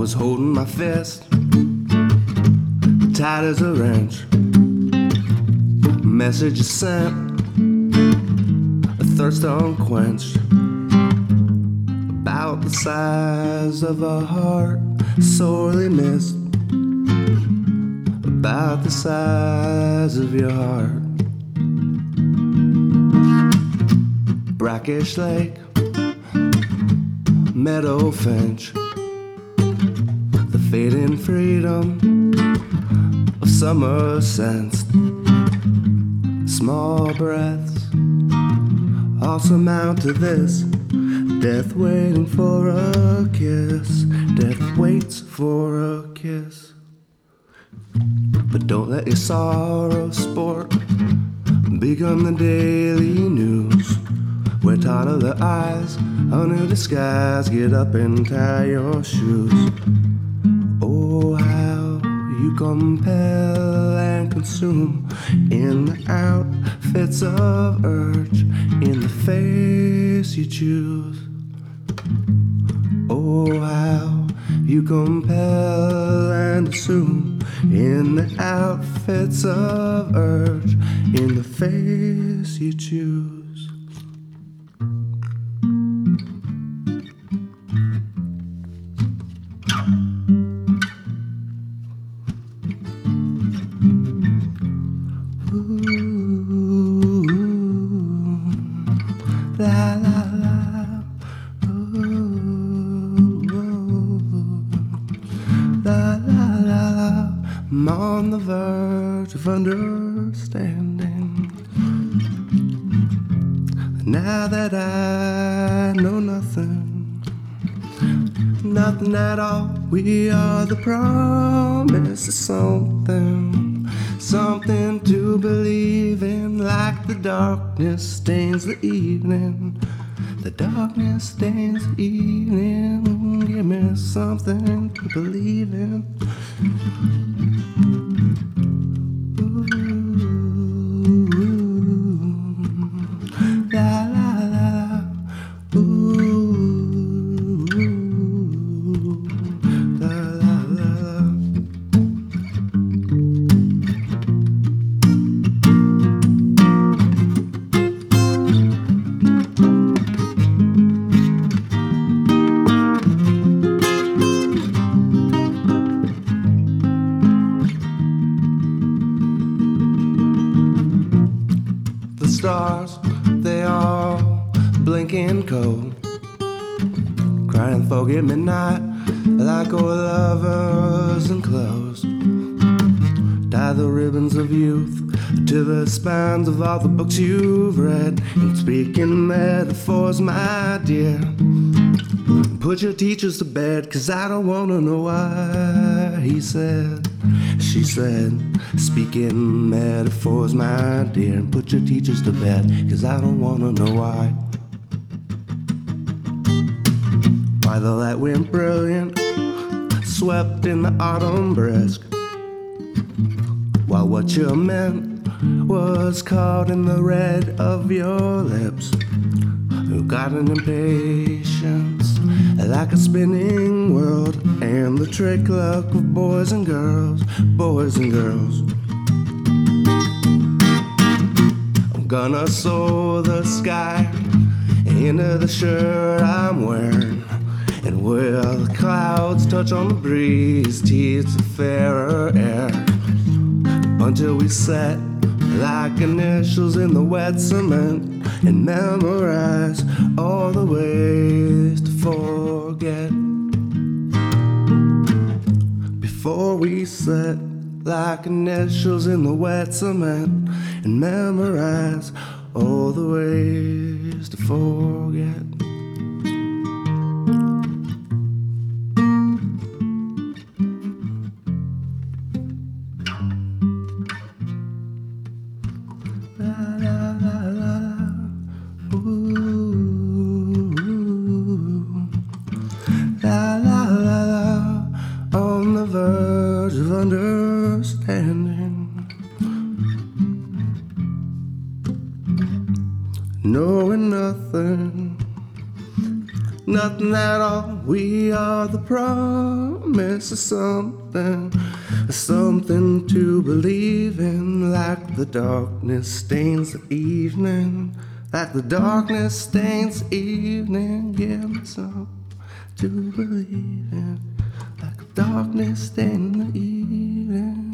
was holding my fist tight as a wrench. Message is sent, a thirst unquenched, about the size of a heart sorely missed, about the size of your heart. Brackish Lake, meadow finch, the fading freedom of summer sensed. Small breaths also amount to this. Death waiting for a kiss. Death waits for a kiss. But don't let your sorrow sport become the daily news, where toddler eyes under the skies get up and tie your shoes. Oh, how you compel and consume in the outfits of urge, in the face you choose. Oh, how you compel and assume in the outfits of urge, in the face you choose. La la la, la la la. I'm on the verge of understanding. Now that I know nothing, nothing at all. We are the promise of something, something to believe in, like the darkness stains the evening. The darkness stains the evening. Give me something to believe in. Ooh, la la la. Ooh, la la la. The stars, they all blinking cold, crying forget me not, like old lovers in clothes. Tie the ribbons of youth to the spines of all the books you've read, and speaking metaphors, my dear, put your teachers to bed, 'cause I don't wanna know why. He said, she said, speaking metaphors, my dear, and put your teachers to bed, 'cause I don't wanna know why. Why the light went brilliant, swept in the autumn brisk, while what you meant was caught in the red of your lips. You got an impatience like a spinning world, and the trick luck of boys and girls, boys and girls. I'm gonna soar the sky into the shirt I'm wearing, and where the clouds touch on the breeze, tease the fairer air, until we set like initials in the wet cement, and memorize all the ways to forget. Before we set like initials in the wet cement, and memorize all the ways to forget. La la la la, ooh, la la la la, on the verge of understanding, knowing nothing, nothing at all. We are the promise of something to believe in, like the darkness stains the evening, like the darkness stains the evening. Give me something to believe in, like the darkness stains the evening.